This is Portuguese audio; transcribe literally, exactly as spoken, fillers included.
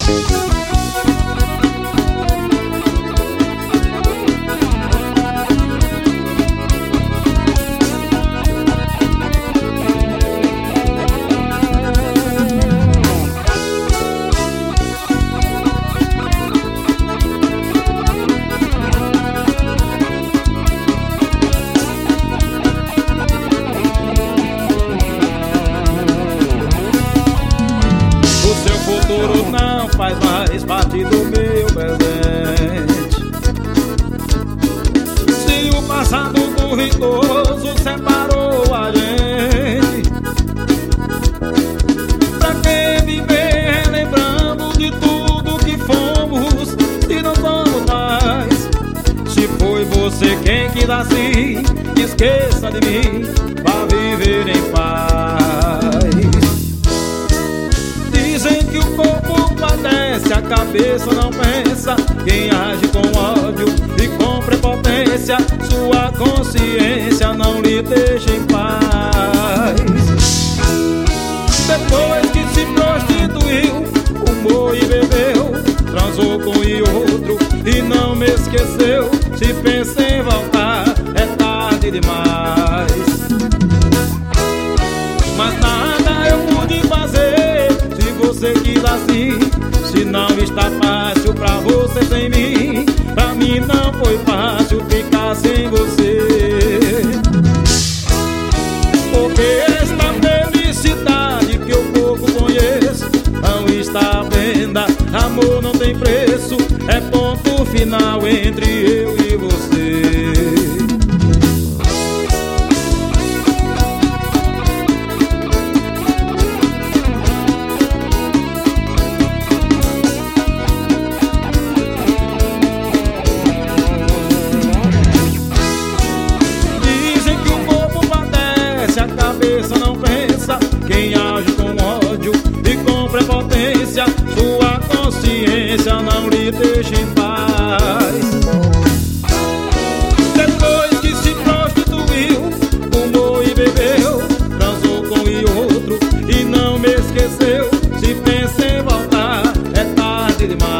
Não faz mais parte do meu presente. Se o passado duvidoso separou a gente, pra que viver relembrando de tudo que fomos e não somos mais? Se foi você quem quis assim, esqueça de mim, vá viver em paz. Dizem que o corpo padece, a cabeça não pensa. Quem age com ódio e com prepotência, sua consciência não lhe deixa em paz. Depois que se prostituiu, fumou e bebeu, transou com o outro e não me esqueceu. Se pensa em voltar, é tarde demais. Mas nada eu pude fazer, você quis assim. Se não está fácil pra você sem mim, pra mim não foi fácil ficar sem você. Porque esta felicidade que eu pouco conheço não está à venda. Amor não tem preço, é ponto final entre eu e você. Não pensa, quem age com ódio e com prepotência, sua consciência não lhe deixa em paz. Depois que se prostituiu, fumou e bebeu, transou com o outro e não me esqueceu. Se pensa em voltar, é tarde demais.